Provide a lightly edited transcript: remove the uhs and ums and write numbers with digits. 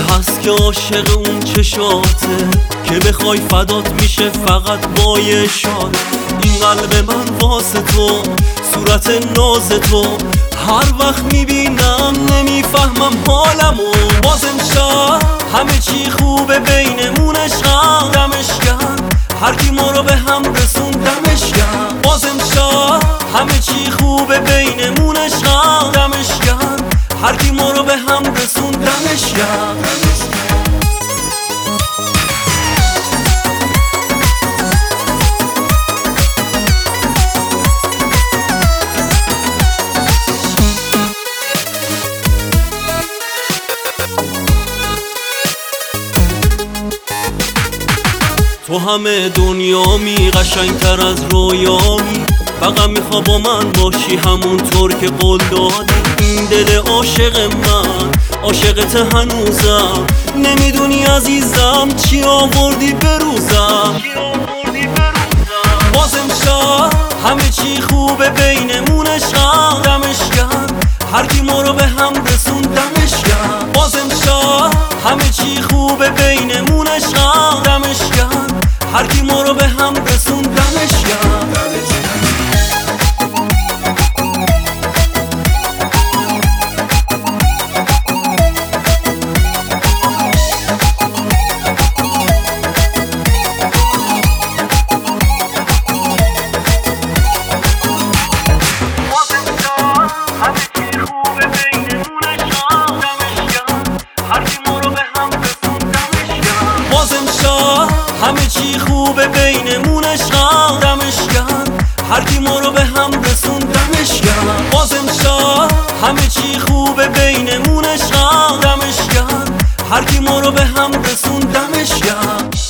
هست که عاشق اون چشاته که بخوای فدات میشه فقط با یه اشاره. این قلب من واسه تو، صورت ناز تو هر وقت میبینم نمیفهمم حالمو. بازم شب همه چی خوبه بینمون، عشقم دمش گرم هر کی ما رو به هم رسون دمش گرم. بازم شب همه چی خوبه بینمون، عشقم دمش گرم هر کی ما رو به هم رسون دمش گرم. تو همه دنیامی، قشنگتر از رویامی، فقط میخوا با من باشی همونطور که قول دادی. این دل عاشق من عاشقت هنوزم، نمیدونی عزیزم چی آوردی به روزم. بازم شب همه چی خوبه بینمون، عشقم دمش گرم هر کی ما رو به هم رسون دمش گرم. بازم شب همه چی خوبه بینمون، عشقم دمش گرم هر کی ما رو به هم رسون دمش گرم. همه چی خوبه بینمون، عشقم دمش گرم هر کی ما رو به هم رسون دمش گرم. بازم شب همه چی خوبه بینمون، عشقم دمش گرم هر کی ما رو به هم رسون دمش گرم.